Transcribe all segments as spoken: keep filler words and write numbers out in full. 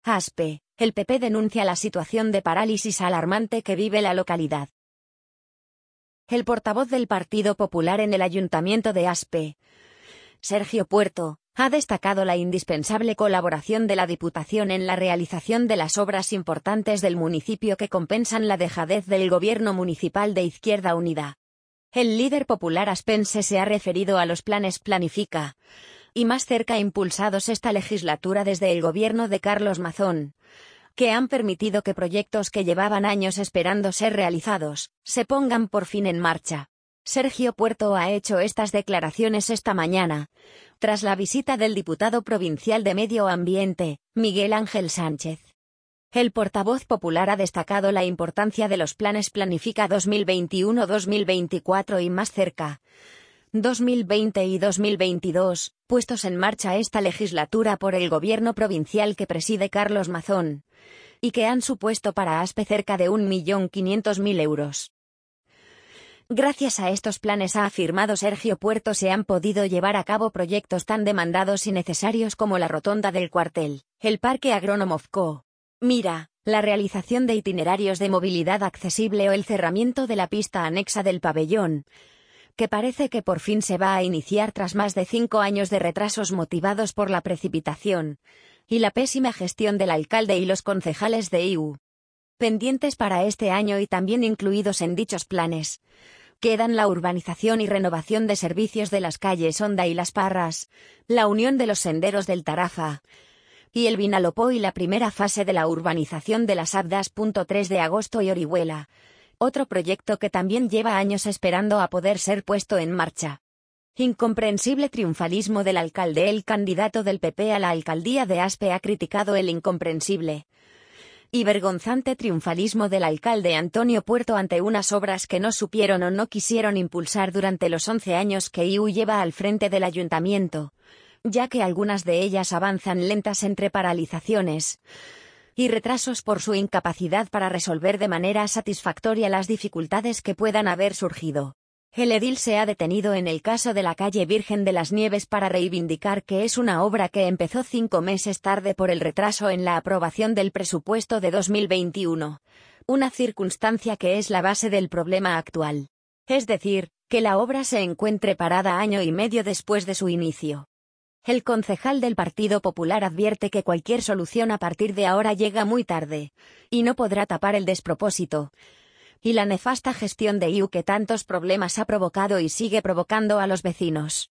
Aspe, el P P denuncia la situación de parálisis alarmante que vive la localidad. El portavoz del Partido Popular en el Ayuntamiento de Aspe, Sergio Puerto, ha destacado la indispensable colaboración de la Diputación en la realización de las obras importantes del municipio que compensan la dejadez del gobierno municipal de Izquierda Unida. El líder popular aspense se ha referido a los planes Planifica y Más Cerca impulsados esta legislatura desde el gobierno de Carlos Mazón, que han permitido que proyectos que llevaban años esperando ser realizados, se pongan por fin en marcha. Sergio Puerto ha hecho estas declaraciones esta mañana, tras la visita del diputado provincial de Medio Ambiente, Miguel Ángel Sánchez. El portavoz popular ha destacado la importancia de los planes Planifica dos mil veintiuno dos mil veinticuatro y Más Cerca dos mil veinte y dos mil veintidós, puestos en marcha esta legislatura por el gobierno provincial que preside Carlos Mazón, y que han supuesto para Aspe cerca de un millón quinientos mil euros. Gracias a estos planes, ha afirmado Sergio Puerto, se han podido llevar a cabo proyectos tan demandados y necesarios como la rotonda del cuartel, el Parque Agrónomo Fco, Mira, la realización de itinerarios de movilidad accesible o el cerramiento de la pista anexa del pabellón, que parece que por fin se va a iniciar tras más de cinco años de retrasos motivados por la precipitación y la pésima gestión del alcalde y los concejales de I U. Pendientes para este año y también incluidos en dichos planes quedan la urbanización y renovación de servicios de las calles Honda y Las Parras, la unión de los senderos del Tarafa y el Vinalopó y la primera fase de la urbanización de las Abdas. tres de agosto y Orihuela, otro proyecto que también lleva años esperando a poder ser puesto en marcha. Incomprensible triunfalismo del alcalde. El candidato del P P a la alcaldía de Aspe ha criticado el incomprensible y vergonzante triunfalismo del alcalde Antonio Puerto ante unas obras que no supieron o no quisieron impulsar durante los once años que I U lleva al frente del ayuntamiento, ya que algunas de ellas avanzan lentas entre paralizaciones y retrasos por su incapacidad para resolver de manera satisfactoria las dificultades que puedan haber surgido. El edil se ha detenido en el caso de la calle Virgen de las Nieves para reivindicar que es una obra que empezó cinco meses tarde por el retraso en la aprobación del presupuesto de dos mil veintiuno, una circunstancia que es la base del problema actual. Es decir, que la obra se encuentre parada año y medio después de su inicio. El concejal del Partido Popular advierte que cualquier solución a partir de ahora llega muy tarde, y no podrá tapar el despropósito y la nefasta gestión de I U que tantos problemas ha provocado y sigue provocando a los vecinos.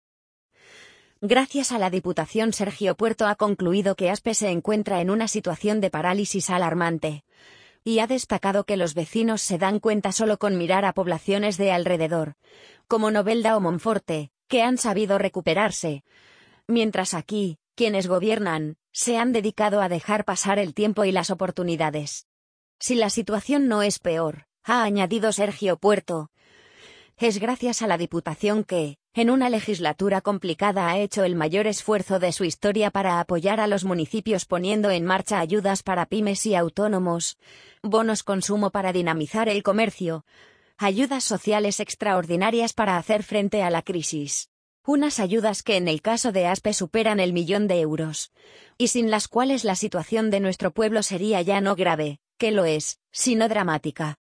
Gracias a la Diputación, Sergio Puerto ha concluido que Aspe se encuentra en una situación de parálisis alarmante, y ha destacado que los vecinos se dan cuenta solo con mirar a poblaciones de alrededor, como Novelda o Monforte, que han sabido recuperarse, mientras aquí, quienes gobiernan, se han dedicado a dejar pasar el tiempo y las oportunidades. Si la situación no es peor, ha añadido Sergio Puerto, es gracias a la Diputación que, en una legislatura complicada, ha hecho el mayor esfuerzo de su historia para apoyar a los municipios poniendo en marcha ayudas para pymes y autónomos, bonos consumo para dinamizar el comercio, ayudas sociales extraordinarias para hacer frente a la crisis. Unas ayudas que en el caso de Aspe superan el millón de euros, y sin las cuales la situación de nuestro pueblo sería ya no grave, que lo es, sino dramática.